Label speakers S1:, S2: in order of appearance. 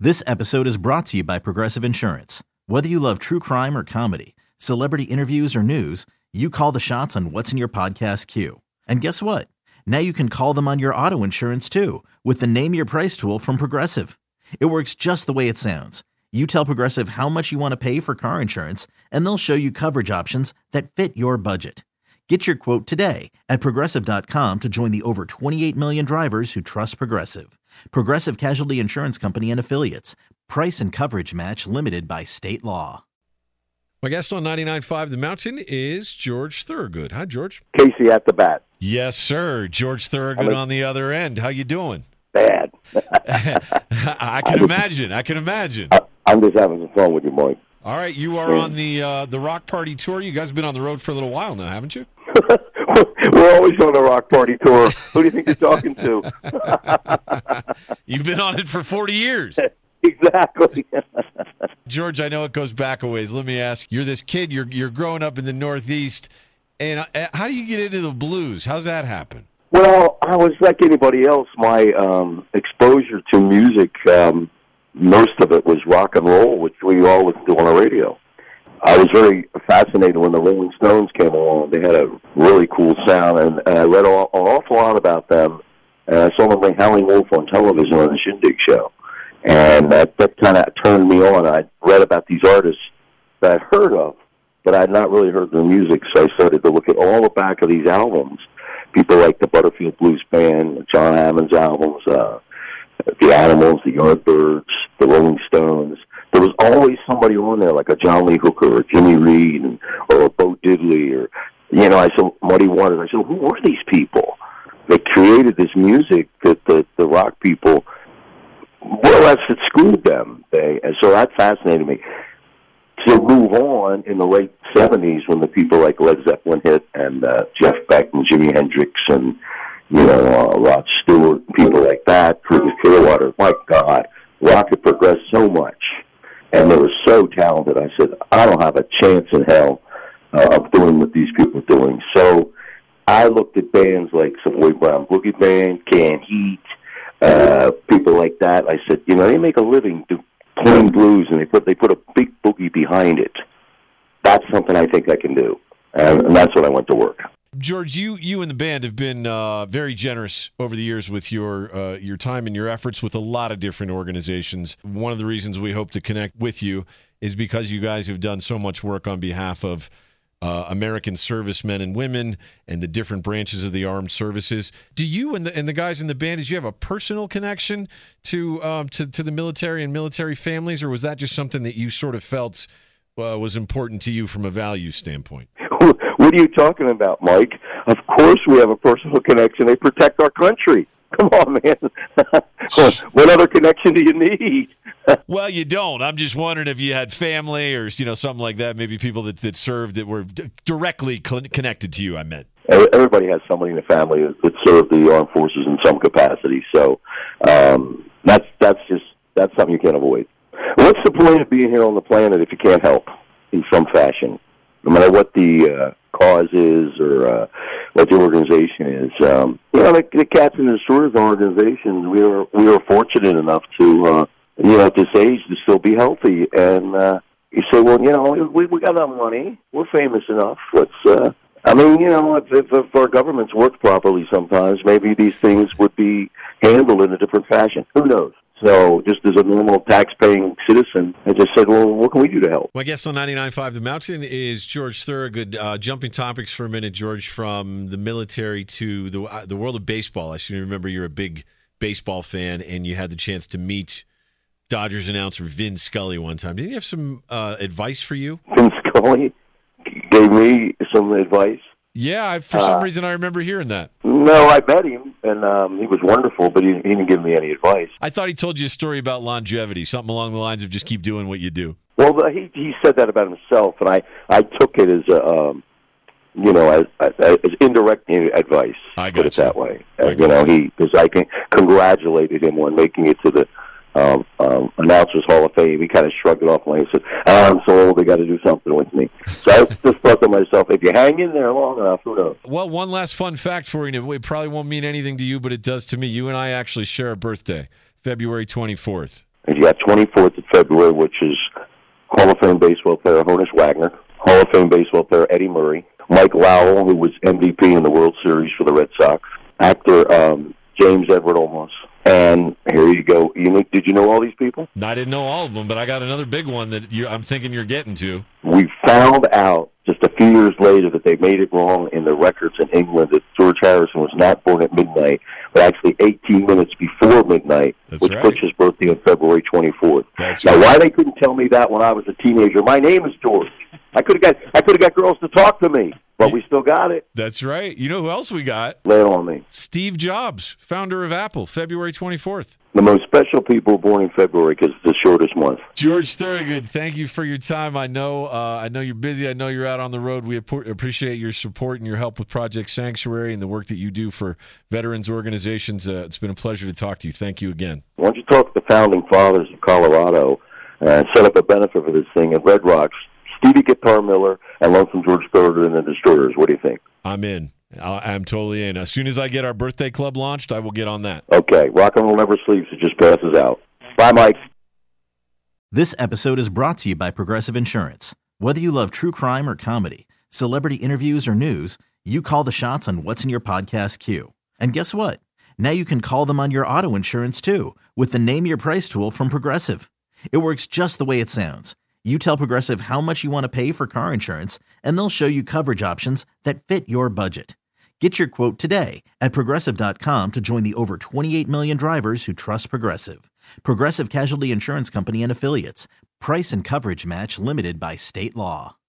S1: This episode is brought to you by Progressive Insurance. Whether you love true crime or comedy, celebrity interviews or news, you call the shots on what's in your podcast queue. And guess what? Now you can call them on your auto insurance too with the Name Your Price tool from Progressive. It works just the way it sounds. You tell Progressive how much you want to pay for car insurance, and they'll show you coverage options that fit your budget. Get your quote today at Progressive.com to join the over 28 million drivers who trust Progressive. Progressive Casualty Insurance Company and Affiliates. Price and coverage match limited by state law.
S2: My guest on 99.5 The Mountain is George Thorogood. Hi, George.
S3: Casey at the bat.
S2: Yes, sir. George Thorogood on the other end. How you doing?
S3: Bad.
S2: I can imagine.
S3: I'm just having some fun with you, Mike.
S2: All right, you are on the Rock Party Tour. You guys have been on the road for a little while now, haven't you?
S3: We're always on the Rock Party Tour. Who do you think you're talking to?
S2: You've been on it for 40 years.
S3: Exactly.
S2: George, I know it goes back a ways. Let me ask, you're this kid, you're growing up in the Northeast, and how do you get into the blues? How's that happen?
S3: Well, I was like anybody else. My exposure to music, most of it was rock and roll, which we all listened to on the radio. I was very fascinated when the Rolling Stones came along. They had a really cool sound, and I read an awful lot about them. And I saw them play Howlin' Wolf on television on the Shindig show. And that kind of turned me on. I read about these artists that I'd heard of, but I had not really heard their music, so I started to look at all the back of these albums. People like the Butterfield Blues Band, John Hammond's albums, the Animals, the Yardbirds, the Rolling Stones. There was always somebody on there, like a John Lee Hooker or Jimmy Reed or Bo Diddley or, I saw Muddy Waters. I said, who were these people? They created this music that the rock people, more or less, it screwed them. And so that fascinated me. To move on in the late 70s when the people like Led Zeppelin hit and Jeff Beck and Jimi Hendrix and, Rod Stewart and people like that, Creedence Clearwater, my God, rock had progressed so much. And they were so talented. I said, I don't have a chance in hell of doing what these people are doing. So I looked at bands like Savoy Brown Boogie Band, Canned Heat, people like that. I said, they make a living playing blues, and they put a big boogie behind it. That's something I think I can do, and that's when I went to work.
S2: George, you and the band have been very generous over the years with your time and your efforts with a lot of different organizations. One of the reasons we hope to connect with you is because you guys have done so much work on behalf of American servicemen and women and the different branches of the armed services. Do you and the guys in the band, did you have a personal connection to the military and military families, or was that just something that you sort of felt was important to you from a value standpoint?
S3: What are you talking about, Mike? Of course we have a personal connection. They protect our country. Come on, man. What other connection do you need?
S2: Well, you don't. I'm just wondering if you had family or something like that, maybe people that served that were directly connected to you, I meant.
S3: Everybody has somebody in the family that served the armed forces in some capacity. So that's something you can't avoid. What's the point of being here on the planet if you can't help in some fashion? No matter what the cause is or what the organization is. The Cats and Destroyers organization, we are fortunate enough to, at this age to still be healthy. And you say, well, we got enough money. We're famous enough. Let's, if our governments worked properly sometimes, maybe these things would be handled in a different fashion. Who knows? So just as a normal tax-paying citizen, I just said, well, what can we do to help?
S2: My guest on 99.5 The Mountain is George Thorogood. Jumping topics for a minute, George, from the military to the world of baseball. I seem to remember you're a big baseball fan, and you had the chance to meet Dodgers announcer Vin Scully one time. Did he have some advice for you?
S3: Vin Scully gave me some advice.
S2: Yeah, for some reason I remember hearing that.
S3: No, I met him, and he was wonderful, but he didn't give me any advice.
S2: I thought he told you a story about longevity, something along the lines of just keep doing what you do.
S3: Well, he said that about himself, and I took it as as indirect advice.
S2: I got
S3: put it that way. Because I congratulated him on making it to the Announcers Hall of Fame. He kind of shrugged it off and he said, I'm so old, they got to do something with me. So I just thought to myself, if you hang in there long enough, who knows?
S2: Well, one last fun fact for you. It probably won't mean anything to you, but it does to me. You and I actually share a birthday, February 24th.
S3: And you got 24th of February, which is Hall of Fame baseball player Honus Wagner, Hall of Fame baseball player Eddie Murray, Mike Lowell, who was MVP in the World Series for the Red Sox, actor James Edward Olmos. And here you go. Did you know all these people?
S2: I didn't know all of them, but I got another big one that I'm thinking you're getting to.
S3: We found out just a few years later that they made it wrong in the records in England, that George Harrison was not born at midnight, but actually 18 minutes before midnight, which puts his birthday on February 24th. Now, why they couldn't tell me that when I was a teenager? My name is George. I could have got girls to talk to me, but we still got it.
S2: That's right. You know who else we got?
S3: Lay it on me.
S2: Steve Jobs, founder of Apple, February 24th.
S3: The most special people born in February because it's the shortest month.
S2: George Thorogood, thank you for your time. I know you're busy. I know you're out on the road. We appreciate your support and your help with Project Sanctuary and the work that you do for veterans organizations. It's been a pleasure to talk to you. Thank you again.
S3: Why don't you talk to the founding fathers of Colorado and set up a benefit for this thing at Red Rocks? Stevie Guitar Miller and Lonesome George Thorogood and the Destroyers. What do you think?
S2: I'm in. I'm totally in. As soon as I get our birthday club launched, I will get on that.
S3: Okay. Rock and roll never sleeps. It just passes out. Bye, Mike.
S1: This episode is brought to you by Progressive Insurance. Whether you love true crime or comedy, celebrity interviews or news, you call the shots on what's in your podcast queue. And guess what? Now you can call them on your auto insurance too with the Name Your Price tool from Progressive. It works just the way it sounds. You tell Progressive how much you want to pay for car insurance, and they'll show you coverage options that fit your budget. Get your quote today at Progressive.com to join the over 28 million drivers who trust Progressive. Progressive Casualty Insurance Company and Affiliates. Price and coverage match limited by state law.